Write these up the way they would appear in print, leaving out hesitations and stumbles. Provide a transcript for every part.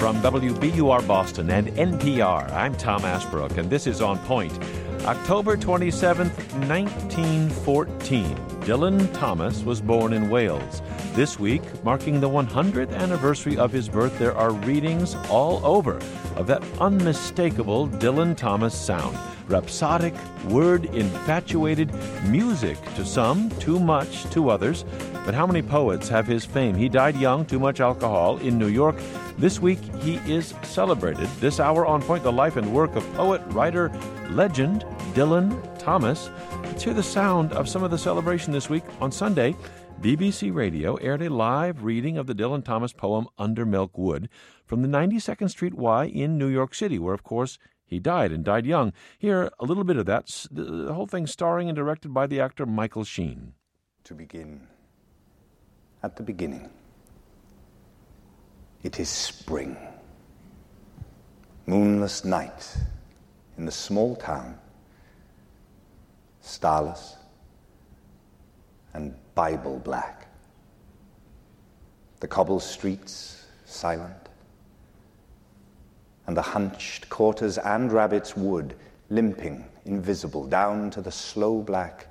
From WBUR Boston and NPR, I'm Tom Asbrook, and this is On Point. October 27th, 1914, Dylan Thomas was born in Wales. This week, marking the 100th anniversary of his birth, there are readings all over of that unmistakable Dylan Thomas sound. Rhapsodic, word-infatuated music to some, too much to others. But how many poets have his fame? He died young, too much alcohol, in New York. This week, he is celebrated. This hour, On Point, the life and work of poet, writer, legend, Dylan Thomas. Let's hear the sound of some of the celebration this week. On Sunday, BBC Radio aired a live reading of the Dylan Thomas poem Under Milk Wood from the 92nd Street Y in New York City, where, of course, he died and died young. Here, a little bit of that, the whole thing starring and directed by the actor Michael Sheen. To begin, at the beginning, it is spring. Moonless night in the small town, starless and Bible black. The cobbled streets silent, and the hunched quarters and Rabbit's Wood limping, invisible, down to the slow black,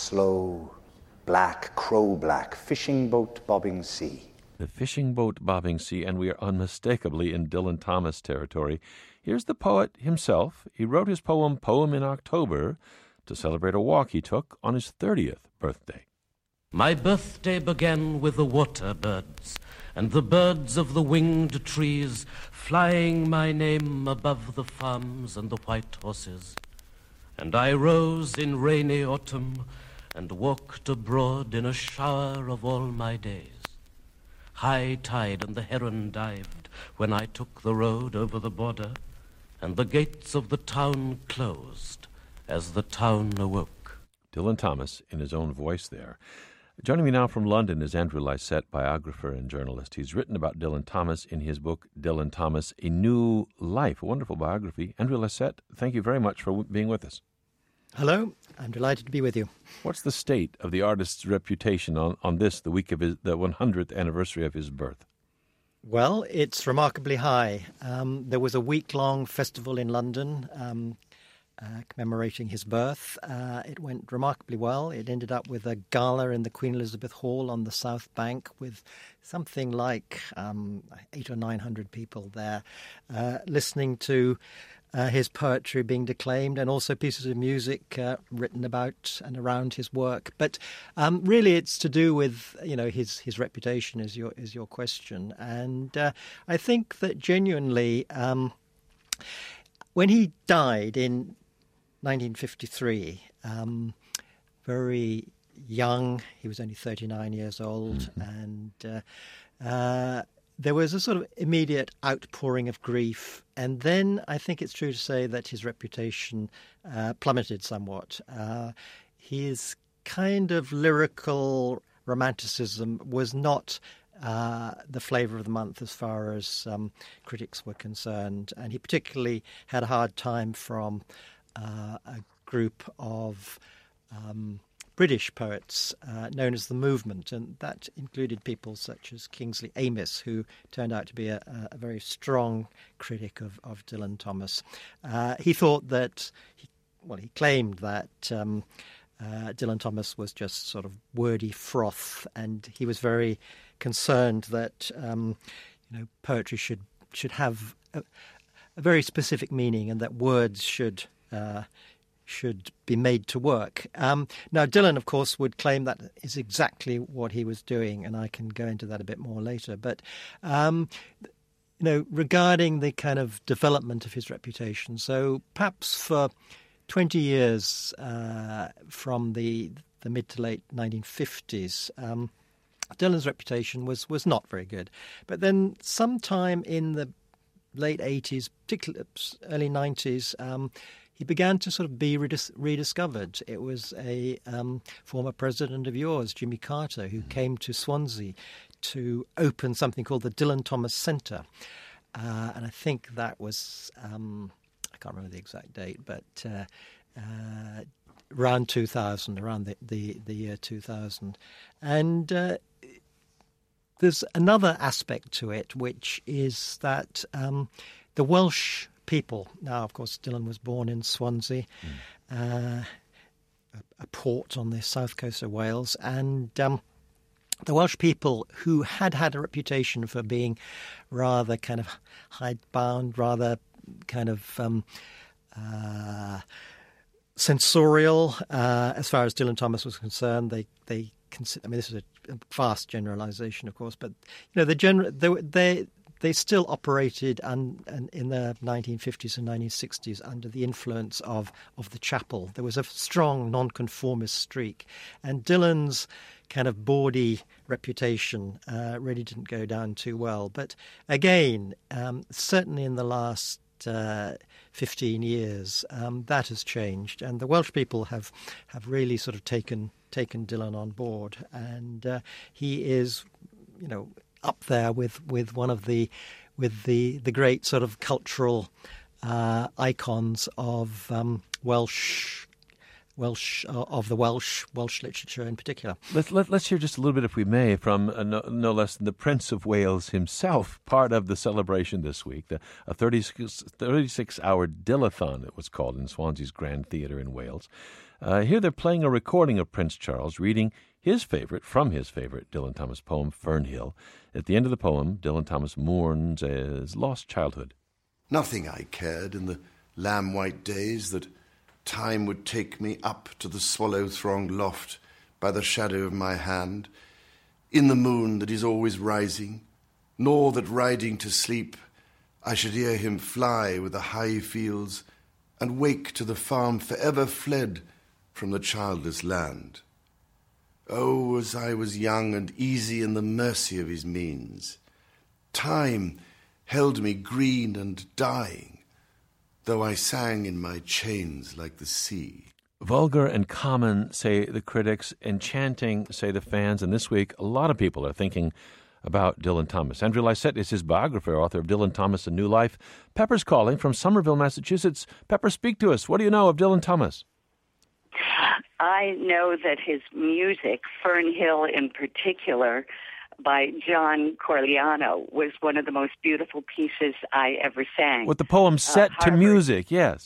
crow-black fishing boat bobbing sea. The fishing boat bobbing sea, and we are unmistakably in Dylan Thomas territory. Here's the poet himself. He wrote his poem in October to celebrate a walk he took on his 30th birthday. My birthday began with the water birds, and the birds of the winged trees, flying my name above the farms and the white horses. And I rose in rainy autumn, and walked abroad in a shower of all my days. High tide and the heron dived when I took the road over the border, and the gates of the town closed as the town awoke. Dylan Thomas in his own voice there. Joining me now from London is Andrew Lycett, biographer and journalist. He's written about Dylan Thomas in his book, Dylan Thomas, A New Life, a wonderful biography. Andrew Lycett, thank you very much for being with us. Hello, I'm delighted to be with you. What's the state of the artist's reputation on this, the week of the 100th anniversary of his birth? Well, it's remarkably high. There was a week-long festival in London commemorating his birth. It went remarkably well. It ended up with a gala in the Queen Elizabeth Hall on the South Bank with something like 800 or 900 people there listening to his poetry being declaimed, and also pieces of music written about and around his work. But really, it's to do with his reputation is your question, and I think that genuinely, when he died in 1953, very young, he was only 39 years old, and there was a sort of immediate outpouring of grief. And then I think it's true to say that his reputation plummeted somewhat. His kind of lyrical romanticism was not the flavour of the month as far as critics were concerned. And he particularly had a hard time from a group of British poets known as the Movement, and that included people such as Kingsley Amis, who turned out to be a very strong critic of Dylan Thomas. He thought that, he claimed that Dylan Thomas was just sort of wordy froth, and he was very concerned that poetry should have a very specific meaning, and that words should be made to work. Now, Dylan, of course, would claim that is exactly what he was doing, and I can go into that a bit more later. But, regarding the kind of development of his reputation, so perhaps for 20 years from the mid to late 1950s, Dylan's reputation was not very good. But then sometime in the late 80s, particularly early 90s, he began to sort of be rediscovered. It was a former president of yours, Jimmy Carter, who came to Swansea to open something called the Dylan Thomas Centre. And I think that was, I can't remember the exact date, but around 2000, around the year 2000. And there's another aspect to it, which is that the Welsh people. Now, of course, Dylan was born in Swansea, a port on the south coast of Wales, and the Welsh people, who had a reputation for being rather kind of hidebound, rather kind of censorial, as far as Dylan Thomas was concerned, they consider. I mean, this is a vast generalisation, of course, but they still operated in the 1950s and 1960s under the influence of the chapel. There was a strong nonconformist streak, and Dylan's kind of bawdy reputation really didn't go down too well. But again, certainly in the last 15 years, that has changed, and the Welsh people have really sort of taken Dylan on board, and he is, up there with one of the great sort of cultural icons of Welsh literature in particular. Let's hear just a little bit, if we may, from no less than the Prince of Wales himself, part of the celebration this week, a 36-hour Dylathon, it was called, in Swansea's Grand Theatre in Wales. Here they're playing a recording of Prince Charles reading from his favorite Dylan Thomas poem, Fernhill. At the end of the poem, Dylan Thomas mourns his lost childhood. Nothing I cared in the lamb-white days that time would take me up to the swallow-thronged loft by the shadow of my hand, in the moon that is always rising, nor that riding to sleep I should hear him fly with the high fields and wake to the farm forever fled from the childless land. Oh, as I was young and easy in the mercy of his means, time held me green and dying, though I sang in my chains like the sea. Vulgar and common, say the critics, enchanting, say the fans, and this week a lot of people are thinking about Dylan Thomas. Andrew Lysette is his biographer, author of Dylan Thomas, A New Life. Pepper's calling from Somerville, Massachusetts. Pepper, speak to us. What do you know of Dylan Thomas? I know that his music, Fernhill in particular, by John Corigliano, was one of the most beautiful pieces I ever sang. With the poem set to music, yes.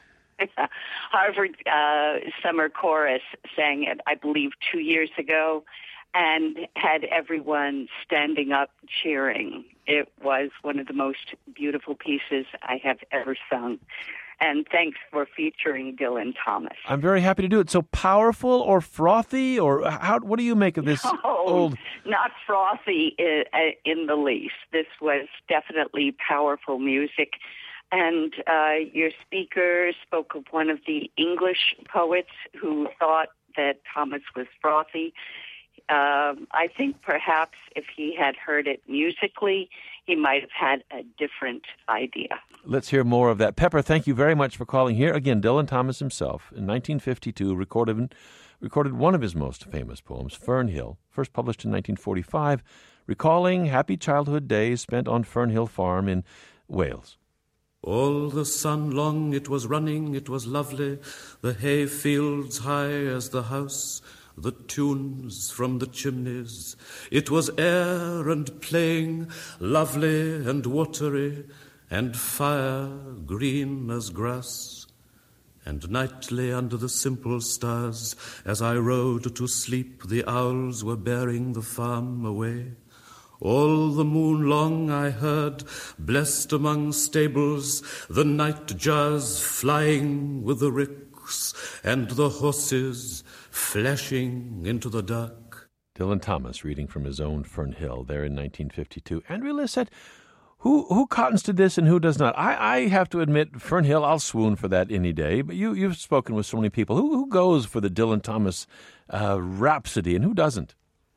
Harvard Summer Chorus sang it, I believe, 2 years ago, and had everyone standing up cheering. It was one of the most beautiful pieces I have ever sung. And thanks for featuring Dylan Thomas. I'm very happy to do it. So powerful or frothy, or what do you make of this old? Not frothy in the least. This was definitely powerful music. And your speaker spoke of one of the English poets who thought that Thomas was frothy. I think perhaps if he had heard it musically, he might have had a different idea. Let's hear more of that. Pepper, thank you very much for calling here. Again, Dylan Thomas himself, in 1952, recorded one of his most famous poems, Fernhill, first published in 1945, recalling happy childhood days spent on Fernhill Farm in Wales. All the sun long it was running, it was lovely, the hay fields high as the house, the tunes from the chimneys. It was air and playing, lovely and watery, and fire green as grass. And nightly under the simple stars, as I rode to sleep, the owls were bearing the farm away. All the moon long I heard, blessed among stables, the night jars flying with the ricks, and the horses flashing into the dark. Dylan Thomas reading from his own Fernhill there in 1952. Andrew Lysette, who cottons to this and who does not? I have to admit, Fernhill, I'll swoon for that any day, but you've spoken with so many people. Who goes for the Dylan Thomas rhapsody and who doesn't?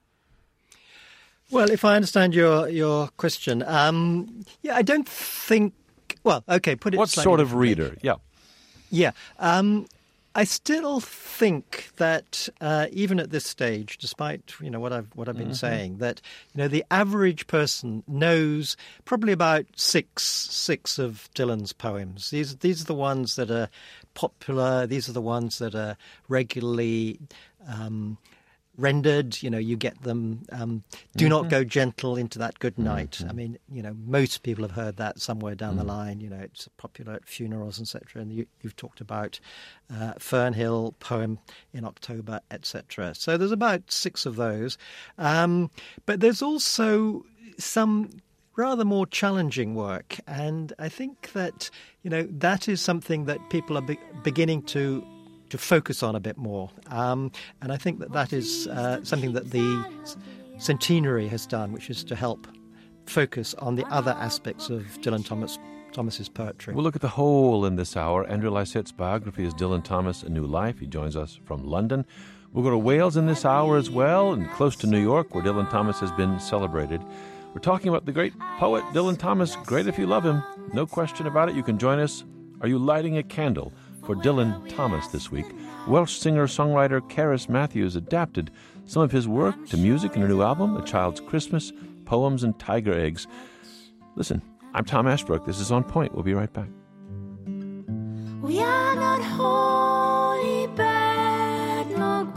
Well, if I understand your question, I don't think... Well, okay, put it... What sort of reader? Yeah. I still think that even at this stage, despite what I've been saying, that the average person knows probably about six of Dylan's poems. These are the ones that are popular. These are the ones that are regularly rendered. You get them, do not go gentle into that good night. I mean, most people have heard that somewhere down the line. It's popular at funerals, etc. And you've talked about Fernhill poem in October, etc. So there's about 6 of those. But there's also some rather more challenging work. And I think that, that is something that people are beginning to focus on a bit more. And I think that is something that the Centenary has done, which is to help focus on the other aspects of Dylan Thomas's poetry. We'll look at the whole in this hour. Andrew Lycett's biography is Dylan Thomas, A New Life. He joins us from London. We'll go to Wales in this hour as well, and close to New York, where Dylan Thomas has been celebrated. We're talking about the great poet Dylan Thomas. Great if you love him. No question about it. You can join us. Are you lighting a candle for Dylan Thomas this week? Welsh singer-songwriter Cerys Matthews adapted some of his work to music in a new album, A Child's Christmas, Poems and Tiger Eggs. Listen, I'm Tom Ashbrook. This is On Point. We'll be right back. We are not holy, bad, nor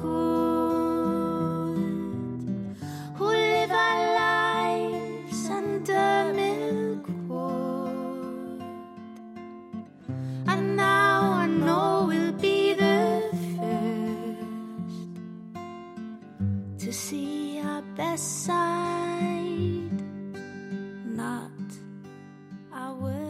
good, who live our lives under milkwood. And now I know we'll be the first to see our best side, not our worst.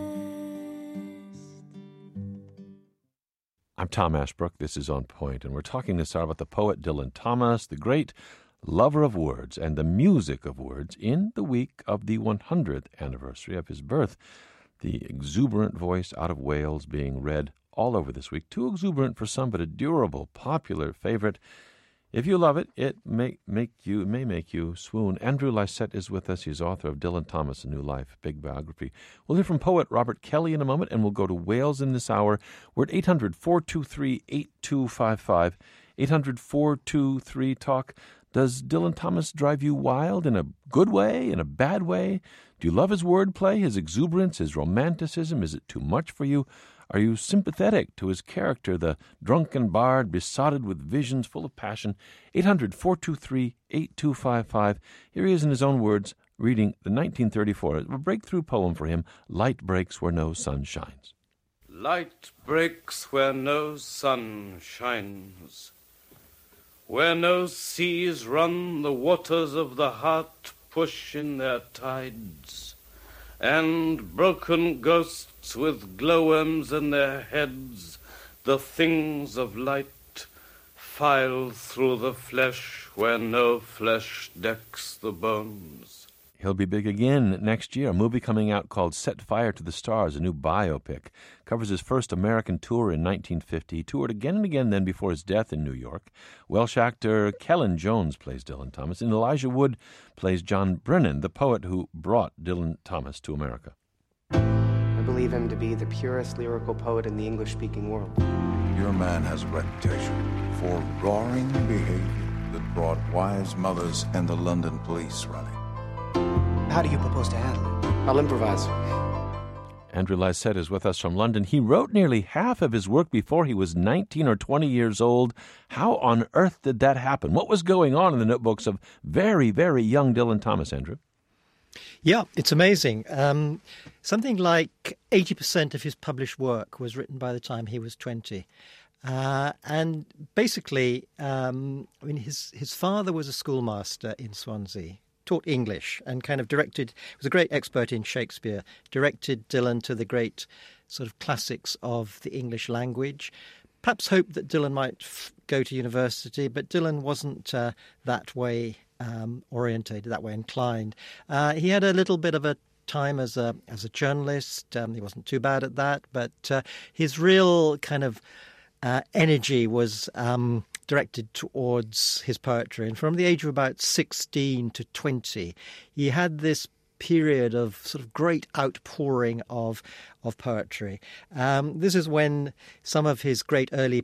I'm Tom Ashbrook. This is On Point, and we're talking this hour about the poet Dylan Thomas, the great lover of words and the music of words in the week of the 100th anniversary of his birth. The exuberant voice out of Wales being read all over this week. Too exuberant for some, but a durable, popular favorite. If you love it, it may make you swoon. Andrew Lycett is with us. He's author of Dylan Thomas, A New Life, big biography. We'll hear from poet Robert Kelly in a moment, and we'll go to Wales in this hour. We're at 800-423-8255, 800-423-TALK. Does Dylan Thomas drive you wild in a good way, in a bad way? Do you love his wordplay, his exuberance, his romanticism? Is it too much for you? Are you sympathetic to his character, the drunken bard besotted with visions full of passion? 800-423-8255. Here he is in his own words, reading the 1934, a breakthrough poem for him, Light Breaks Where No Sun Shines. Light breaks where no sun shines, where no seas run, the waters of the heart push in their tides, and broken ghosts with glowworms in their heads, the things of light, file through the flesh where no flesh decks the bones. He'll be big again next year. A movie coming out called Set Fire to the Stars, a new biopic. Covers his first American tour in 1950. He toured again and again then before his death in New York. Welsh actor Kellen Jones plays Dylan Thomas, and Elijah Wood plays John Brennan, the poet who brought Dylan Thomas to America. I believe him to be the purest lyrical poet in the English-speaking world. Your man has a reputation for roaring behavior that brought wise mothers and the London police running. How do you propose to handle it? I'll improvise. Andrew Lycett is with us from London. He wrote nearly half of his work before he was 19 or 20 years old. How on earth did that happen? What was going on in the notebooks of very, very young Dylan Thomas, Andrew? Yeah, it's amazing. Something like 80% of his published work was written by the time he was 20. And basically, his father was a schoolmaster in Swansea, taught English and kind of was a great expert in Shakespeare, directed Dylan to the great sort of classics of the English language. Perhaps hoped that Dylan might go to university, but Dylan wasn't that way orientated, that way inclined. He had a little bit of a time as a journalist. He wasn't too bad at that, but his real kind of energy was directed towards his poetry. And from the age of about 16 to 20, he had this period of sort of great outpouring of poetry. This is when some of his great early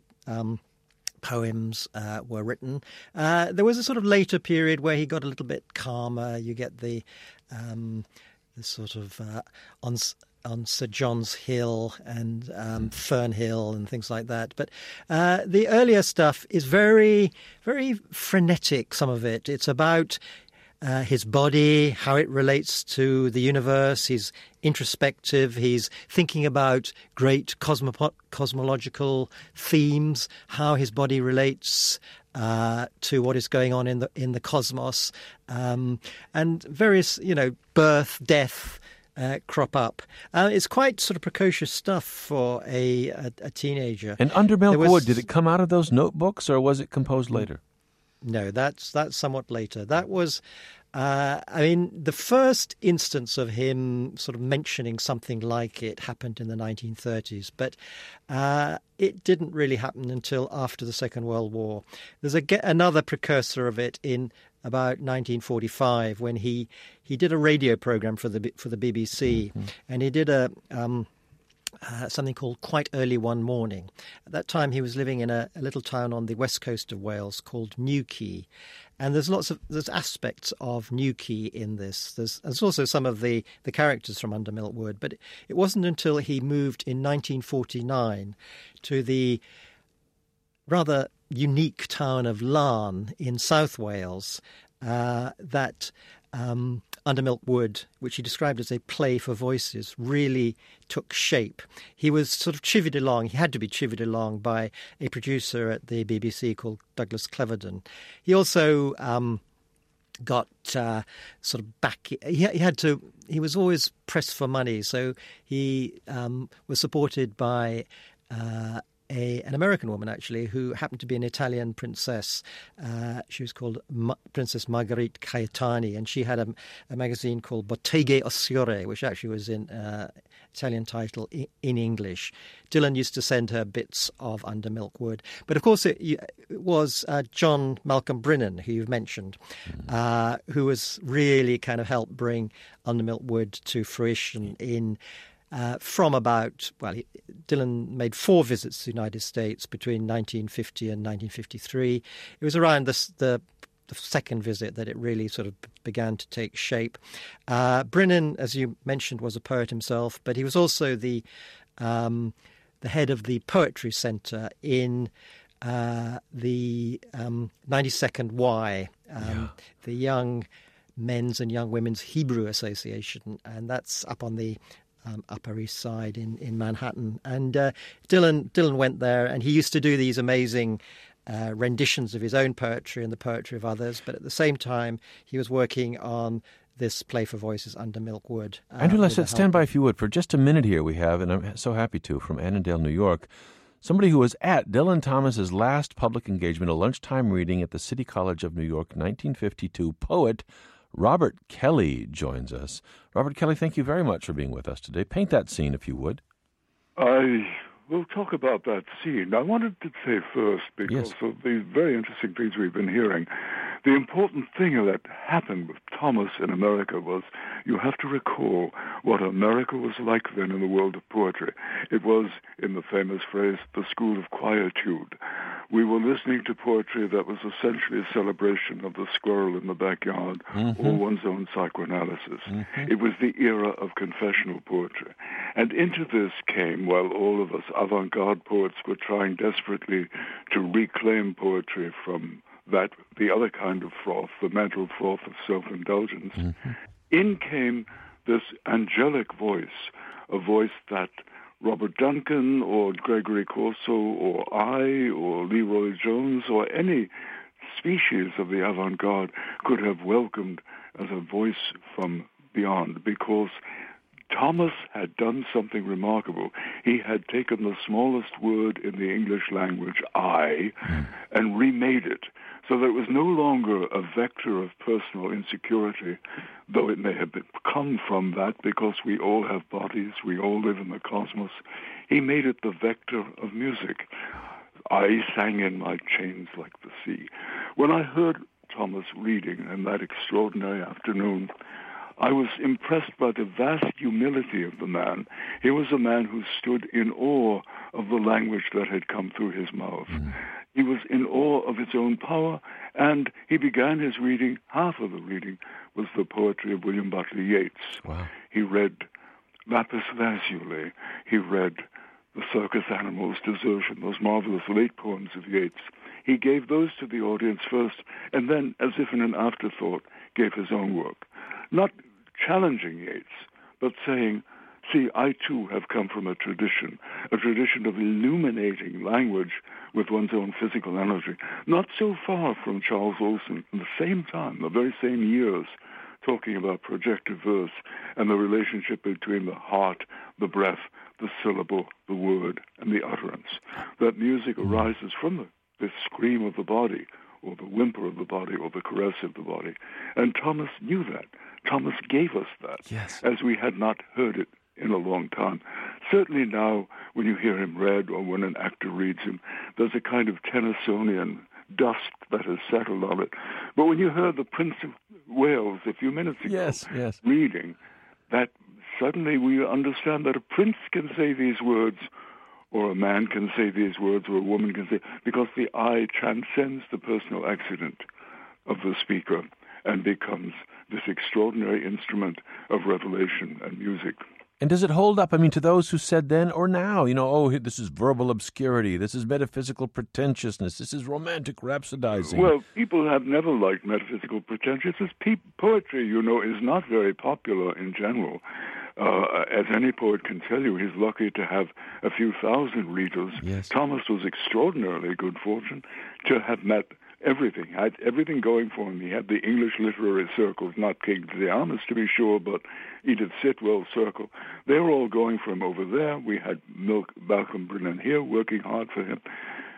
poems were written. There was a sort of later period where he got a little bit calmer. You get the sort of Sir John's Hill and Fernhill and things like that. But the earlier stuff is very, very frenetic, some of it. It's about his body, how it relates to the universe. He's introspective. He's thinking about great cosmological themes, how his body relates to what is going on in the cosmos, and various, birth, death, crop up. It's quite sort of precocious stuff for a teenager. And Under Milk Wood, did it come out of those notebooks, or was it composed later? No, that's somewhat later. That was, the first instance of him sort of mentioning something like it happened in the 1930s, but it didn't really happen until after the Second World War. There's another precursor of it in about 1945 when he did a radio program for the BBC, and he did something called Quite Early One Morning. At that time, he was living in a little town on the west coast of Wales called Newquay, and there's aspects of Newquay in this. There's also some of the characters from Under Milk Wood, but it wasn't until he moved in 1949 to the rather unique town of Larne in South Wales that Under Milk Wood, which he described as a play for voices, really took shape. He was sort of chivied along. He had to be chivied along by a producer at the BBC called Douglas Cleverdon. He also got sort of back. He was always pressed for money, so he was supported by an American woman, actually, who happened to be an Italian princess. She was called Princess Margherite Caetani, and she had a magazine called Botteghe Oscure, which actually was in Italian title in English. Dylan used to send her bits of Under Milk Wood. But, of course, it was John Malcolm Brinnan, who you've mentioned, who was really kind of helped bring Under Milk Wood to fruition in... Dylan made 4 visits to the United States between 1950 and 1953. It was around the second visit that it really sort of began to take shape. Brinnan, as you mentioned, was a poet himself, but he was also the head of the Poetry Centre in the 92nd Y, the Young Men's and Young Women's Hebrew Association, and that's up on the Upper East Side in Manhattan. And Dylan went there, and he used to do these amazing renditions of his own poetry and the poetry of others. But at the same time, he was working on this play for voices, Under Milk Wood. Andrew Lessett, stand by if you would for just a minute here. We have, and I'm so happy to, from Annandale, New York, somebody who was at Dylan Thomas's last public engagement, a lunchtime reading at the City College of New York, 1952, poet Robert Kelly joins us. Robert Kelly, thank you very much for being with us today. Paint that scene, if you would. I will talk about that scene. I wanted to say first, because of the very interesting things we've been hearing, the important thing that happened with Thomas in America was you have to recall what America was like then in the world of poetry. It was, in the famous phrase, the school of quietude. We were listening to poetry that was essentially a celebration of the squirrel in the backyard or one's own psychoanalysis. It was the era of confessional poetry. And into this came, while all of us avant-garde poets were trying desperately to reclaim poetry from the other kind of froth, the mental froth of self-indulgence, in came this angelic voice, a voice that Robert Duncan or Gregory Corso or I or Leroy Jones or any species of the avant-garde could have welcomed as a voice from beyond, because Thomas had done something remarkable. He had taken the smallest word in the English language, I, and remade it, so that it was no longer a vector of personal insecurity, though it may have come from that because we all have bodies, we all live in the cosmos. He made it the vector of music. I sang in my chains like the sea. When I heard Thomas reading in that extraordinary afternoon, I was impressed by the vast humility of the man. He was a man who stood in awe of the language that had come through his mouth. He was in awe of its own power, and he began his reading. Half of the reading was the poetry of William Butler Yeats. Wow. He read lapis lazuli, he read The Circus Animals, Desertion, those marvelous late poems of Yeats. He gave those to the audience first, and then, as if in an afterthought, gave his own work. Not challenging Yeats, but saying, see, I too have come from a tradition of illuminating language with one's own physical energy. Not so far from Charles Olson, at the same time, the very same years, talking about projective verse and the relationship between the heart, the breath, the syllable, the word, and the utterance. That music arises from the scream of the body, or the whimper of the body, or the caress of the body. And Thomas knew that. Thomas gave us that, yes, as we had not heard it in a long time. Certainly now, when you hear him read, or when an actor reads him, there's a kind of Tennysonian dust that has settled on it. But when you heard the Prince of Wales a few minutes ago reading, that suddenly we understand that a prince can say these words, or a man can say these words, or a woman can say, because the I transcends the personal accident of the speaker and becomes this extraordinary instrument of revelation and music. And does it hold up, I mean, to those who said then or now, this is verbal obscurity, this is metaphysical pretentiousness, this is romantic rhapsodizing? Well, people have never liked metaphysical pretentiousness. Poetry, is not very popular in general. As any poet can tell you, he's lucky to have a few thousand readers. Yes. Thomas was extraordinarily good fortune to have met everything, had everything going for him. He had the English literary circles, not King Diarmas to be sure, but Edith Sitwell's circle. They were all going for him over there. We had Malcolm Brennan here working hard for him.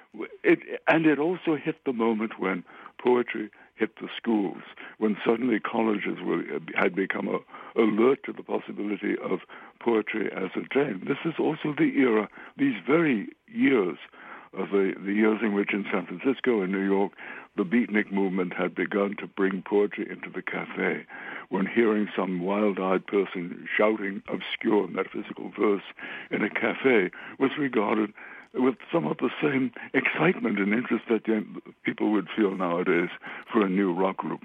It also hit the moment when poetry hit the schools, when suddenly colleges had become alert to the possibility of poetry as a game. This is also the era, these very years, of the years in which in San Francisco and New York, the beatnik movement had begun to bring poetry into the cafe, when hearing some wild-eyed person shouting obscure metaphysical verse in a cafe was regarded with some of the same excitement and interest that people would feel nowadays for a new rock group.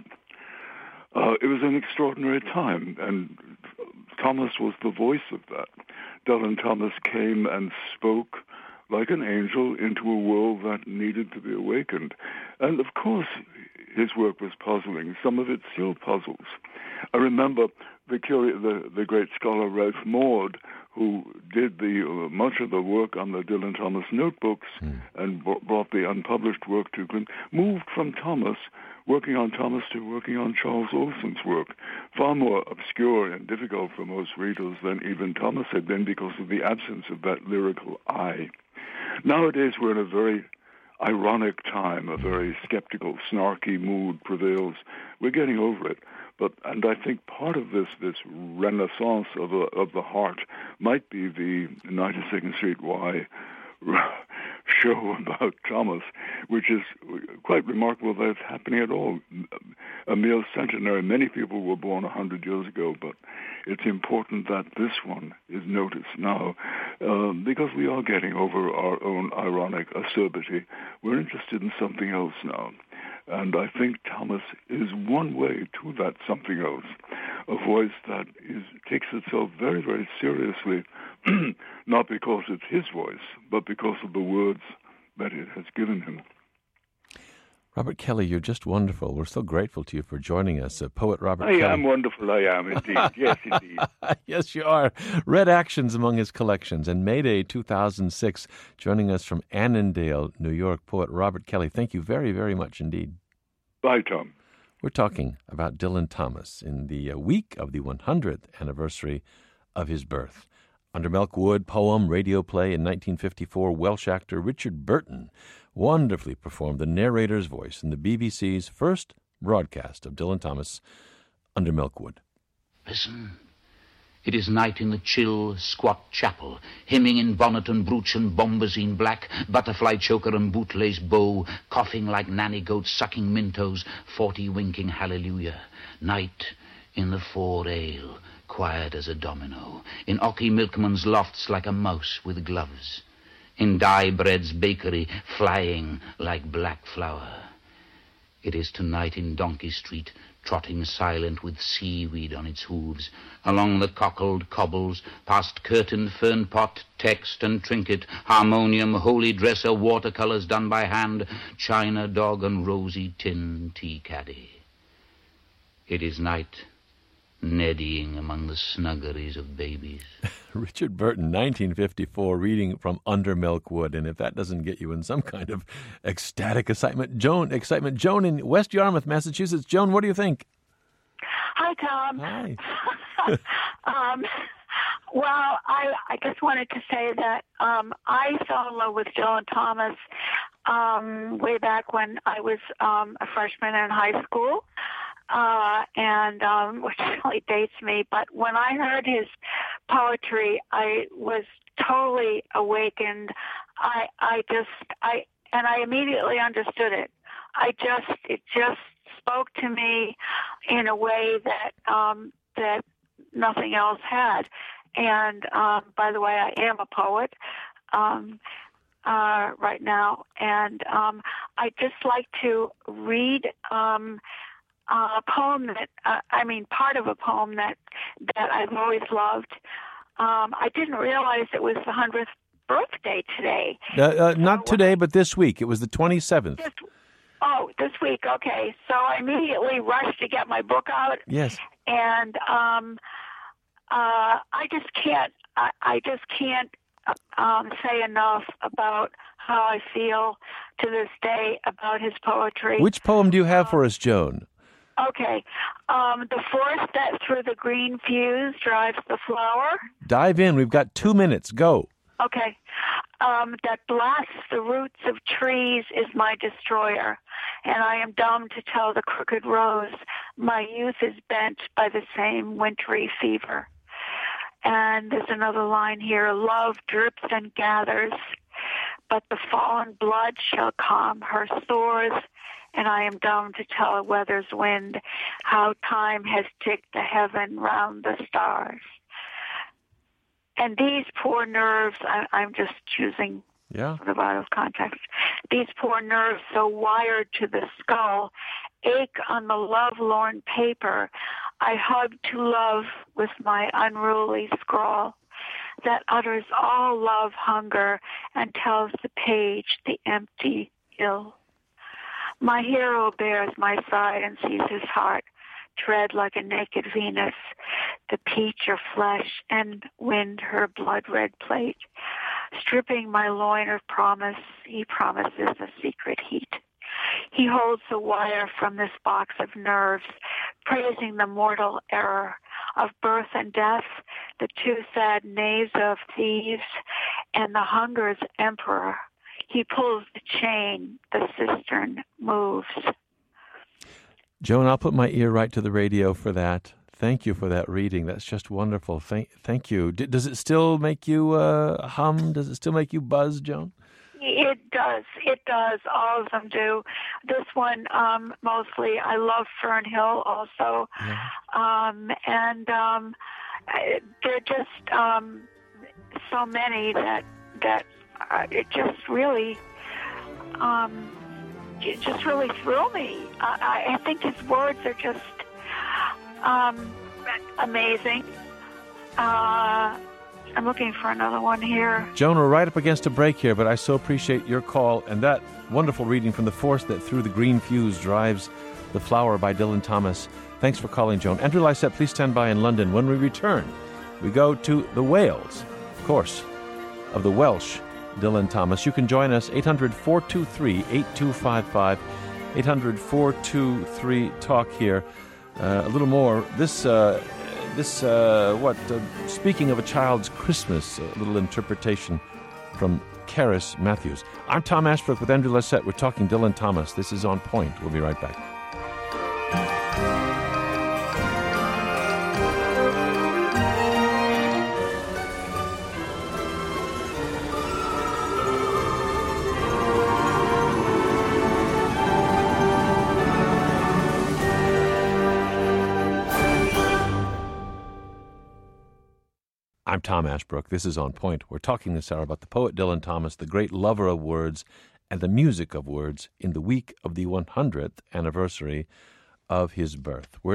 It was an extraordinary time, and Thomas was the voice of that. Dylan Thomas came and spoke like an angel into a world that needed to be awakened. And of course, his work was puzzling. Some of it still puzzles. I remember the great scholar Ralph Maud, who did much of the work on the Dylan Thomas notebooks and brought the unpublished work to moved from working on Thomas to working on Charles Olson's work, far more obscure and difficult for most readers than even Thomas had been because of the absence of that lyrical I. Nowadays, we're in a very ironic time, a very skeptical, snarky mood prevails. We're getting over it. And I think part of this renaissance of the heart might be the 92nd Street Y show about Thomas, which is quite remarkable that it's happening at all. A mere centenary. Many people were born 100 years ago, but it's important that this one is noticed now because we are getting over our own ironic acerbity. We're interested in something else now. And I think Thomas is one way to that something else, a voice that takes itself very, very seriously, not because it's his voice, but because of the words that it has given him. Robert Kelly, you're just wonderful. We're so grateful to you for joining us. Poet Robert Kelly. I am wonderful, I am indeed. Yes, indeed. Yes, you are. Red Actions among his collections. And May Day 2006, joining us from Annandale, New York, poet Robert Kelly. Thank you very, very much indeed. Bye, Tom. We're talking about Dylan Thomas in the week of the 100th anniversary of his birth. Under Milk Wood, poem, radio play in 1954, Welsh actor Richard Burton wonderfully performed the narrator's voice in the BBC's first broadcast of Dylan Thomas, Under Milk Wood. Listen. It is night in the chill, squat chapel, hymning in bonnet and brooch and bombazine black, butterfly choker and bootlace bow, coughing like nanny goats sucking mintos, 40 winking hallelujah. Night in the 4 ale, quiet as a domino, in Ocky milkman's lofts like a mouse with gloves, in Dye Bread's bakery, flying like black flour. It is tonight in Donkey Street, trotting silent with seaweed on its hooves, along the cockled cobbles, past curtained fern pot, text and trinket, harmonium, holy dresser, watercolors done by hand, china dog and rosy tin tea caddy. It is night, neddying among the snuggeries of babies. Richard Burton, 1954, reading from Under Milk Wood. And if that doesn't get you in some kind of ecstatic excitement, Joan in West Yarmouth, Massachusetts. Joan, what do you think? Hi, Tom. Hi. Well, I just wanted to say that I fell in love with Dylan Thomas way back when I was a freshman in high school. Which really dates me, but when I heard his poetry, I was totally awakened. I immediately understood it. It just spoke to me in a way that nothing else had. And by the way, I am a poet right now, and I just like to read a poem part of a poem that I've always loved. I didn't realize it was the 100th birthday today. Not today, but this week. It was the 27th. This week. Okay. So I immediately rushed to get my book out. Yes. And I just can't say enough about how I feel to this day about his poetry. Which poem do you have for us, Joan? Okay. The force that through the green fuse drives the flower. Dive in. We've got 2 minutes. Go. Okay. That blasts the roots of trees is my destroyer, and I am dumb to tell the crooked rose my youth is bent by the same wintry fever. And there's another line here, love drips and gathers, but the fallen blood shall calm her sores, and I am dumb to tell a weather's wind how time has ticked the heaven round the stars. And these poor nerves, I'm just choosing sort of out of context, these poor nerves so wired to the skull ache on the love-lorn paper I hug to love with my unruly scrawl that utters all love hunger and tells the page the empty ill. My hero bears my side and sees his heart tread like a naked Venus, the peach of flesh and wind her blood-red plate. Stripping my loin of promise, he promises a secret heat. He holds the wire from this box of nerves, praising the mortal error of birth and death, the two sad knaves of thieves, and the hunger's emperor. He pulls the chain, the cistern moves. Joan, I'll put my ear right to the radio for that. Thank you for that reading. That's just wonderful. Thank you. Does it still make you hum? Does it still make you buzz, Joan? It does. It does. All of them do. This one, mostly. I love Fern Hill also. Yeah. There are just so many that it just really thrill me. I think his words are just amazing. I'm looking for another one here. Joan, we're right up against a break here, but I so appreciate your call and that wonderful reading from The Force That Through the Green Fuse Drives the Flower by Dylan Thomas. Thanks for calling, Joan. Andrew Lysette, please stand by in London. When we return, we go to the Wales, of course, of the Welsh Dylan Thomas. You can join us, 800-423-8255, 800-423-TALK here. A little more. Speaking of a child's Christmas, a little interpretation from Karis Matthews. I'm Tom Ashbrook with Andrew Lysette. We're talking Dylan Thomas. This is On Point. We'll be right back. I'm Tom Ashbrook. This is On Point. We're talking this hour about the poet Dylan Thomas, the great lover of words and the music of words in the week of the 100th anniversary of his birth. We're at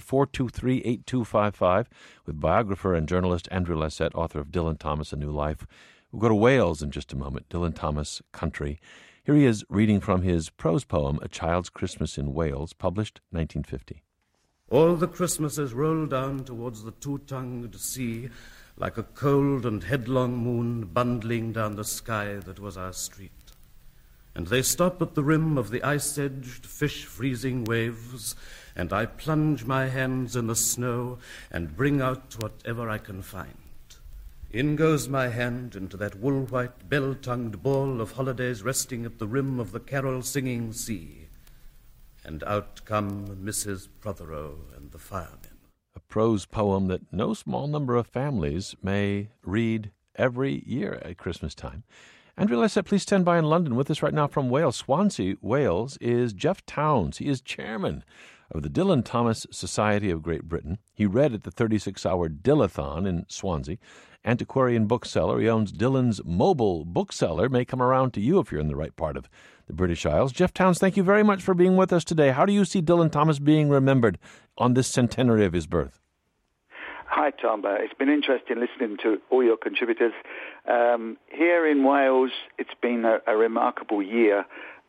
800-423-8255 with biographer and journalist Andrew Lessett, author of Dylan Thomas, A New Life. We'll go to Wales in just a moment, Dylan Thomas, Country. Here he is reading from his prose poem, A Child's Christmas in Wales, published 1950. All the Christmases roll down towards the two-tongued sea, like a cold and headlong moon bundling down the sky that was our street. And they stop at the rim of the ice-edged, fish-freezing waves, and I plunge my hands in the snow and bring out whatever I can find. In goes my hand into that wool-white, bell-tongued ball of holidays resting at the rim of the carol-singing sea. And out come Mrs. Prothero and the firemen. A prose poem that no small number of families may read every year at Christmas time. Andrew Lessett, please stand by in London. With us right now from Wales, Swansea, Wales, is Geoff Towns. He is chairman of the Dylan Thomas Society of Great Britain. He read at the 36-hour Dylathon in Swansea. Antiquarian bookseller. He owns Dylan's Mobile Bookseller. May come around to you if you're in the right part of the British Isles. Geoff Towns, thank you very much for being with us today. How do you see Dylan Thomas being remembered on this centenary of his birth? Hi, Tom. It's been interesting listening to all your contributors. Here in Wales, it's been a remarkable year.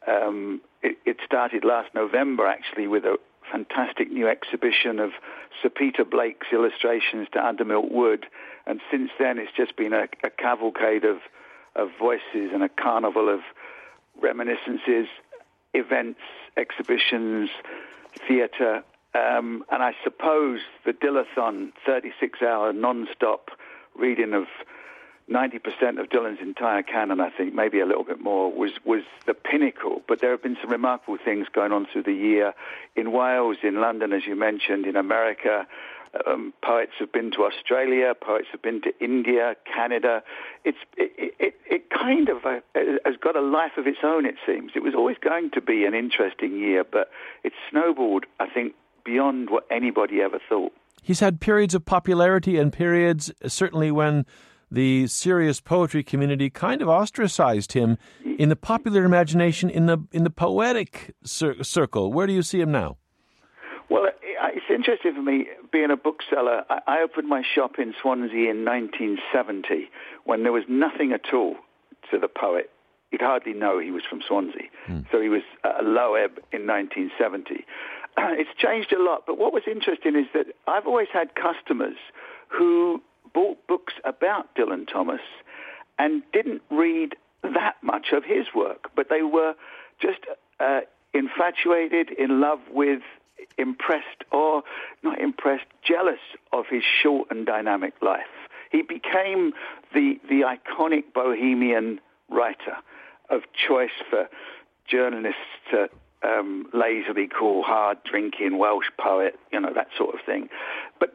It started last November, actually, with a fantastic new exhibition of Sir Peter Blake's illustrations to Undermilt Wood. And since then, it's just been a cavalcade of voices and a carnival of reminiscences, events, exhibitions, theatre. And I suppose the Dylathon, 36-hour non-stop reading of 90% of Dylan's entire canon, I think, maybe a little bit more, was the pinnacle. But there have been some remarkable things going on through the year. In Wales, in London, as you mentioned, in America, poets have been to Australia, poets have been to India, Canada. It kind of has got a life of its own, it seems. It was always going to be an interesting year, but it snowballed, I think, beyond what anybody ever thought. He's had periods of popularity and periods, certainly when the serious poetry community kind of ostracized him in the popular imagination, in the poetic circle. Where do you see him now? Well, it's interesting for me, being a bookseller. I opened my shop in Swansea in 1970 when there was nothing at all to the poet. You'd hardly know he was from Swansea. So he was a low ebb in 1970. It's changed a lot, but what was interesting is that I've always had customers who bought books about Dylan Thomas and didn't read that much of his work, but they were just infatuated, in love with, impressed, or not impressed, jealous of his short and dynamic life. He became the iconic bohemian writer of choice for journalists to lazily call hard-drinking Welsh poet, that sort of thing. But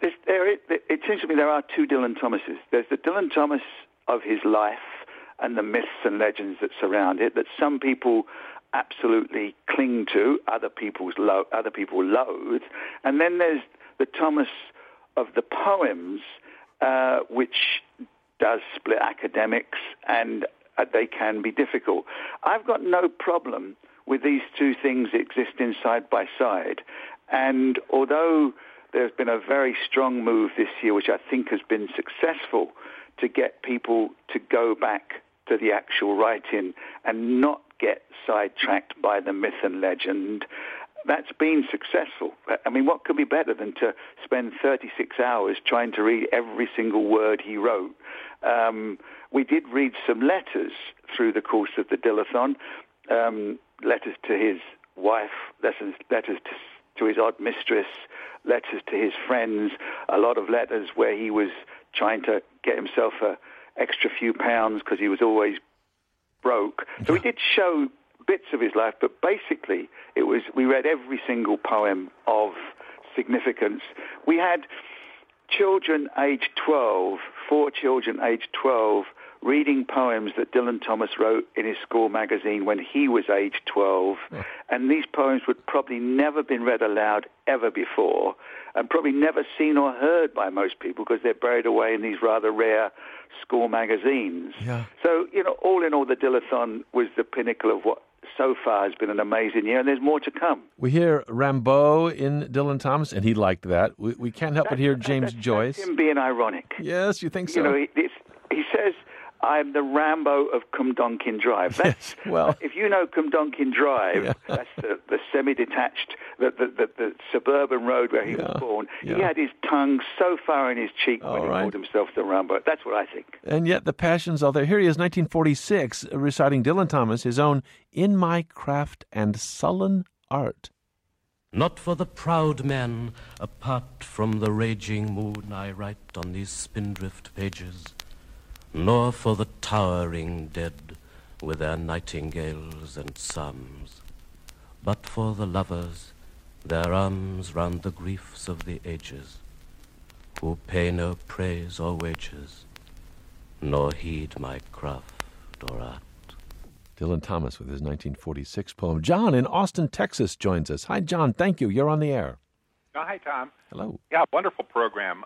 it seems to me there are two Dylan Thomases. There's the Dylan Thomas of his life and the myths and legends that surround it, that some people absolutely cling to, other people loathe. And then there's the Thomas of the poems, which does split academics, and they can be difficult. I've got no problem with these two things existing side by side. And although there's been a very strong move this year, which I think has been successful, to get people to go back to the actual writing and not get sidetracked by the myth and legend, that's been successful. I mean, what could be better than to spend 36 hours trying to read every single word he wrote? We did read some letters through the course of the Dylathon, letters to his wife, letters to his odd mistress, letters to his friends, a lot of letters where he was trying to get himself an extra few pounds because he was always broke. So we did show bits of his life, but basically we read every single poem of significance. We had children aged 12, 4 children aged 12, reading poems that Dylan Thomas wrote in his school magazine when he was aged 12. And these poems would probably never been read aloud ever before, and probably never seen or heard by most people because they're buried away in these rather rare school magazines. Yeah. So, all in all, the Dylathon was the pinnacle of what so far has been an amazing year, and there's more to come. We hear Rimbaud in Dylan Thomas, and he liked that. We can't help but hear James Joyce. That's him being ironic. Yes, you think so? You know, he says, I'm the Rambo of Cumdonkin Drive. That's, yes, well, if you know Cumdonkin Drive, that's the semi-detached, the suburban road where he was born. He had his tongue so far in his cheek when he called himself the Rambo. That's what I think. And yet the passions are there. Here he is, 1946, reciting Dylan Thomas, his own In My Craft and Sullen Art. Not for the proud men, apart from the raging moon, I write on these spindrift pages, nor for the towering dead with their nightingales and psalms, but for the lovers, their arms round the griefs of the ages, who pay no praise or wages, nor heed my craft or art. Dylan Thomas with his 1946 poem. John in Austin, Texas joins us. Hi, John. Thank you. You're on the air. Oh, hi, Tom. Hello. Yeah, wonderful program.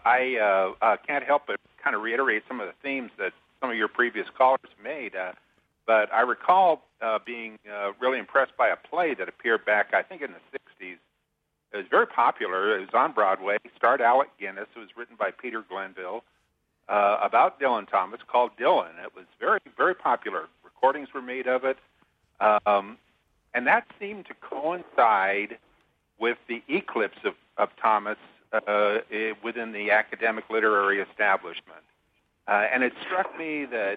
I can't help but kind of reiterate some of the themes that some of your previous callers made. But I recall being really impressed by a play that appeared back, I think, in the 60s. It was very popular. It was on Broadway. It starred Alec Guinness. It was written by Peter Glenville about Dylan Thomas, called Dylan. It was very, very popular. Recordings were made of it. And that seemed to coincide with the eclipse of Thomas within the academic literary establishment. And it struck me that,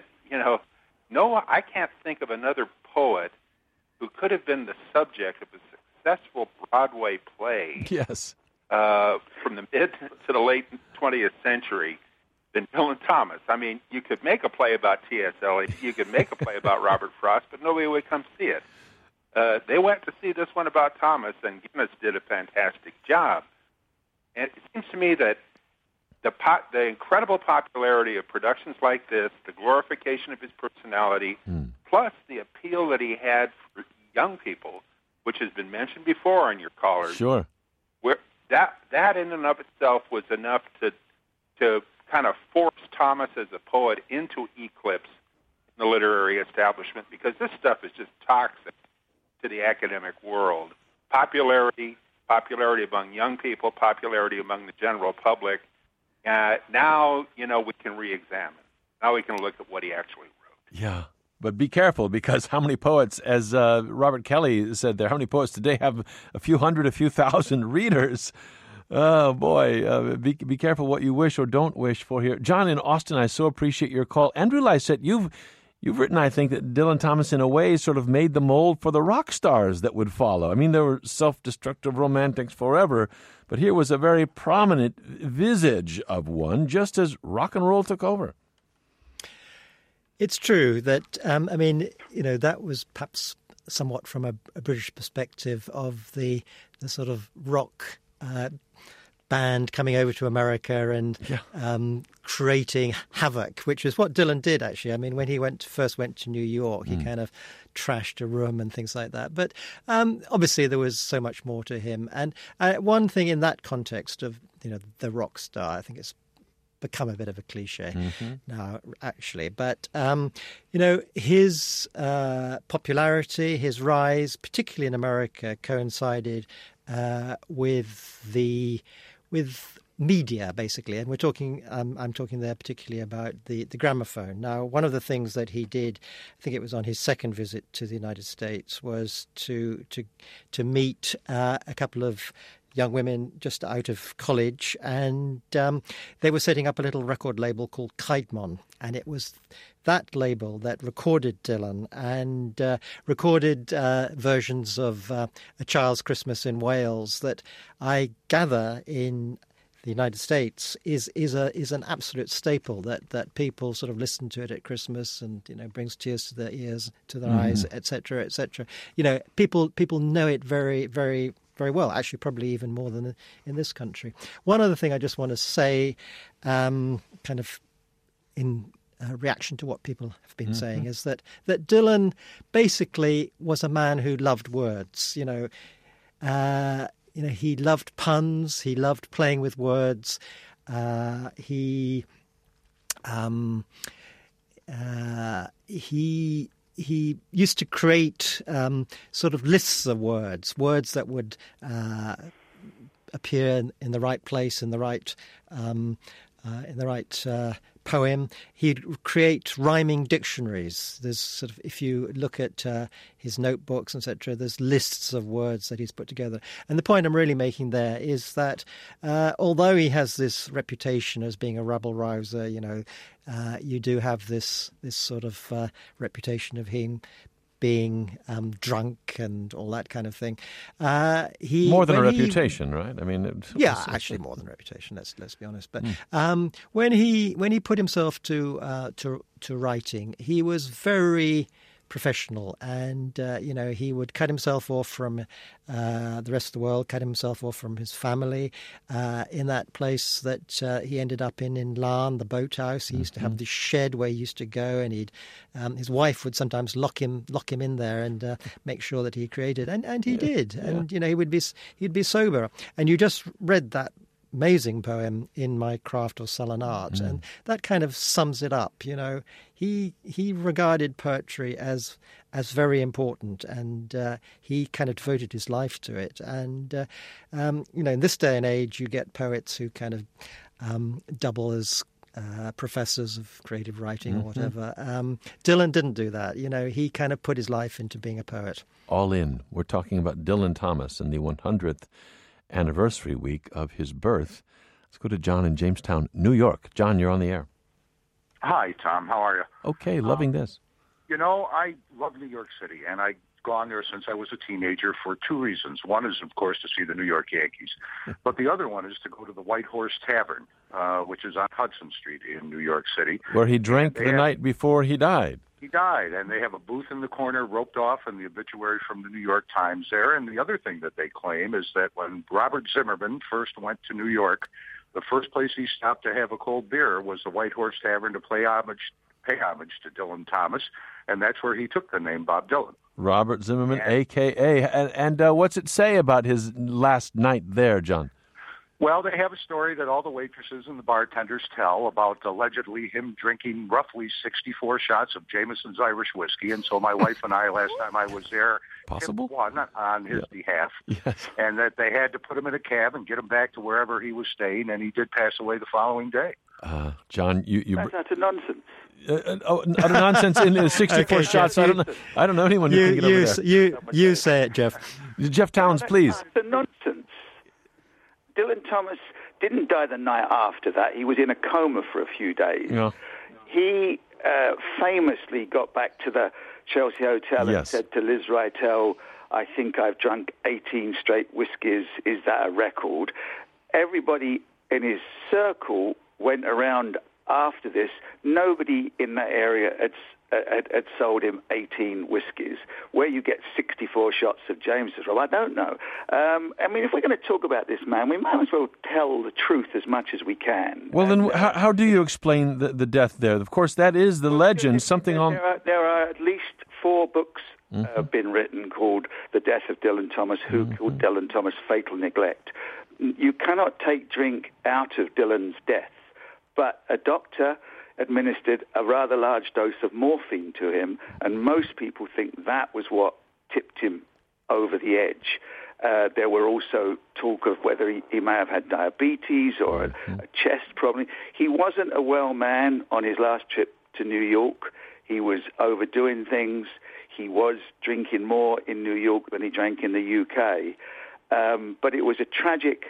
I can't think of another poet who could have been the subject of a successful Broadway play from the mid to the late 20th century than Dylan Thomas. I mean, you could make a play about T.S. Eliot, you could make a play about Robert Frost, but nobody would come see it. They went to see this one about Thomas, and Guinness did a fantastic job. And it seems to me that the incredible popularity of productions like this, the glorification of his personality, plus the appeal that he had for young people, which has been mentioned before in your callers, where that in and of itself was enough to kind of force Thomas as a poet into eclipse in the literary establishment, because this stuff is just toxic to the academic world. Popularity among young people, popularity among the general public. Now, we can re-examine. Now we can look at what he actually wrote. Yeah, but be careful, because how many poets, as Robert Kelly said there, how many poets today have a few hundred, a few thousand readers? Oh, boy, be careful what you wish or don't wish for here. John in Austin, I so appreciate your call. Andrew Lysette, you've written, I think, that Dylan Thomas, in a way, sort of made the mold for the rock stars that would follow. I mean, there were self-destructive romantics forever, but here was a very prominent visage of one, just as rock and roll took over. It's true that, that was perhaps somewhat from a British perspective of the sort of rock band coming over to America and creating havoc, which is what Dylan did, actually. I mean, when he first went to New York, he kind of trashed a room and things like that. But obviously there was so much more to him. And one thing in that context of, the rock star, I think it's become a bit of a cliche now, actually. But, his popularity, his rise, particularly in America, coincided with media, basically, and we're talking. I'm talking there particularly about the gramophone. Now, one of the things that he did, I think it was on his second visit to the United States, was to meet a couple of young women just out of college, and they were setting up a little record label called Caedmon, and it was that label that recorded Dylan and recorded versions of A Child's Christmas in Wales that I gather in the United States is an absolute staple that people sort of listen to it at Christmas and brings tears to their ears, to their eyes, etc., etc. People know it very, very, very well. Actually, probably even more than in this country. One other thing I just want to say, kind of in reaction to what people have been saying, is that Dylan basically was a man who loved words. He loved puns. He loved playing with words. He he used to create sort of lists of words that would appear in the right place, in the right poem. He'd create rhyming dictionaries. There's sort of, if you look at his notebooks, etc., there's lists of words that he's put together. And the point I'm really making there is that although he has this reputation as being a rabble-rouser, you do have this sort of reputation of him being drunk and all that kind of thing. More than a reputation, right? I mean, actually more than reputation. Let's be honest. But when he put himself to writing, he was very professional, and he would cut himself off from the rest of the world, cut himself off from his family. In that place that he ended up in Larne, the boathouse, he used to have this shed where he used to go, and his wife would sometimes lock him in there and make sure that he created, and he did, and he'd be sober. And you just read that amazing poem, In My Craft or Sullen Art, and that kind of sums it up. He regarded poetry as very important, and he kind of devoted his life to it. And in this day and age, you get poets who kind of double as professors of creative writing or whatever. Dylan didn't do that. He kind of put his life into being a poet. All in. We're talking about Dylan Thomas and the 100th anniversary week of his birth. Let's go to John in Jamestown, New York. John, you're on the air. Hi, Tom. How are you? Okay, loving this. I love New York City, and I've gone there since I was a teenager for two reasons. One is, of course, to see the New York Yankees, but the other one is to go to the White Horse Tavern, which is on Hudson Street in New York City. Where he drank the night before he died. He died, and they have a booth in the corner roped off and the obituary from the New York Times there. And the other thing that they claim is that when Robert Zimmerman first went to New York, the first place he stopped to have a cold beer was the White Horse Tavern to pay homage to Dylan Thomas, and that's where he took the name Bob Dylan. Robert Zimmerman, a.k.a. And what's it say about his last night there, John? Well, they have a story that all the waitresses and the bartenders tell about allegedly him drinking roughly 64 shots of Jameson's Irish whiskey. And so my wife and I, last time I was there, Possible? One on his behalf. Yes. And that they had to put him in a cab and get him back to wherever he was staying, and he did pass away the following day. John, you That's a nonsense. Utter nonsense in 64 shots. I don't know anyone who can get over there. You say it, Jeff. Jeff Towns, please. That's a nonsense. Dylan Thomas didn't die the night after that. He was in a coma for a few days. Yeah. He famously got back to the Chelsea Hotel and said to Liz Rytel, I think I've drunk 18 straight whiskies. Is that a record? Everybody in his circle went around after this. Nobody in that area had sold him 18 whiskies. Where you get 64 shots of James's from, I don't know. If we're going to talk about this man, we might as well tell the truth as much as we can. Well, then how do you explain the death there? Of course, that is the legend. There are at least 4 books have been written called The Death of Dylan Thomas, Who Killed Dylan Thomas, Fatal Neglect. You cannot take drink out of Dylan's death, but a doctor administered a rather large dose of morphine to him, and most people think that was what tipped him over the edge. There were also talk of whether he may have had diabetes or a chest problem. He wasn't a well man on his last trip to New York. He was overdoing things. He was drinking more in New York than he drank in the UK. But it was a tragic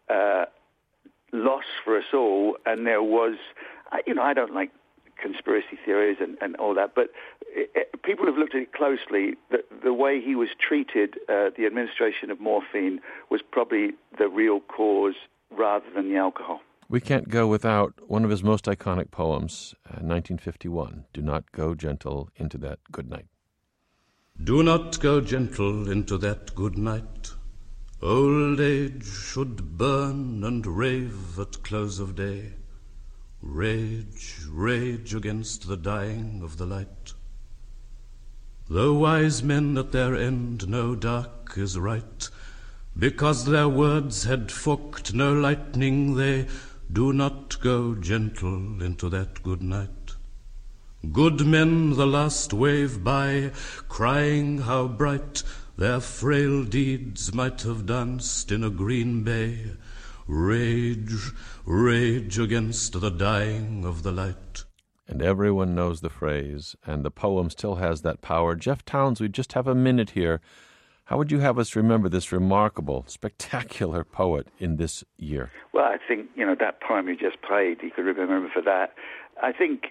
loss for us all, and there was, I don't like conspiracy theories and all that, but people have looked at it closely. The way he was treated, the administration of morphine, was probably the real cause rather than the alcohol. We can't go without one of his most iconic poems, 1951, Do Not Go Gentle into That Good Night. Do not go gentle into that good night. Old age should burn and rave at close of day. Rage, rage against the dying of the light. Though wise men at their end know dark is right, because their words had forked no lightning, they do not go gentle into that good night. Good men the last wave by, crying how bright their frail deeds might have danced in a green bay. Rage, rage against the dying of the light. And everyone knows the phrase, and the poem still has that power. Jeff Townes, we just have a minute here. How would you have us remember this remarkable, spectacular poet in this year? Well, I think, that poem you just played, you could remember for that. I think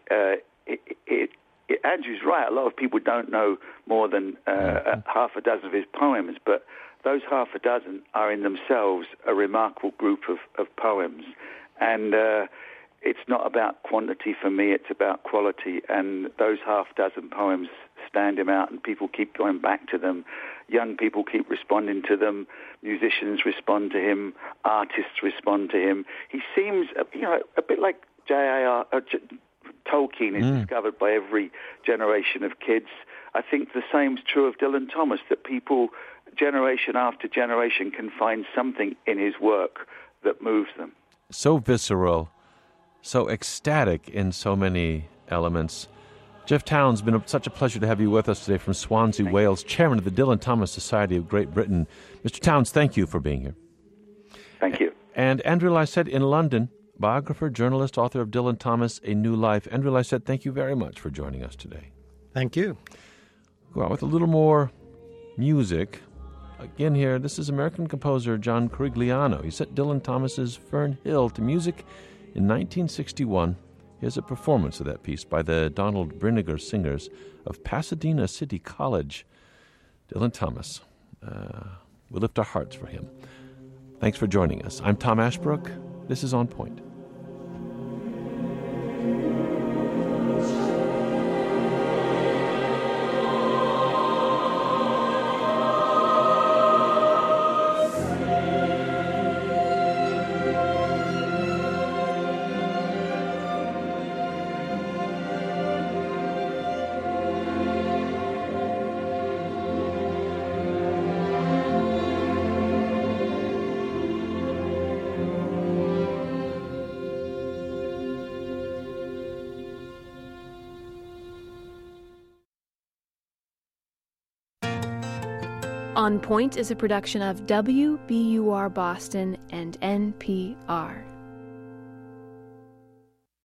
Andrew's right. A lot of people don't know more than half a dozen of his poems, but those half a dozen are in themselves a remarkable group of poems. And it's not about quantity for me, it's about quality. And those half dozen poems stand him out, and people keep going back to them. Young people keep responding to them. Musicians respond to him. Artists respond to him. He seems, a bit like Tolkien is discovered by every generation of kids. I think the same's true of Dylan Thomas, that people, generation after generation, can find something in his work that moves them. So visceral, so ecstatic in so many elements. Jeff Townes, been such a pleasure to have you with us today from Swansea, Wales, chairman of the Dylan Thomas Society of Great Britain. Mr. Townes, thank you for being here. Thank you. And Andrew Lycett in London, biographer, journalist, author of Dylan Thomas, A New Life. Andrew Lycett, thank you very much for joining us today. Thank you. Go out with a little more music. Again here, this is American composer John Corigliano. He set Dylan Thomas's Fern Hill to music in 1961. Here's a performance of that piece by the Donald Brinegar Singers of Pasadena City College. Dylan Thomas. We lift our hearts for him. Thanks for joining us. I'm Tom Ashbrook. This is On Point. On Point is a production of WBUR Boston and NPR.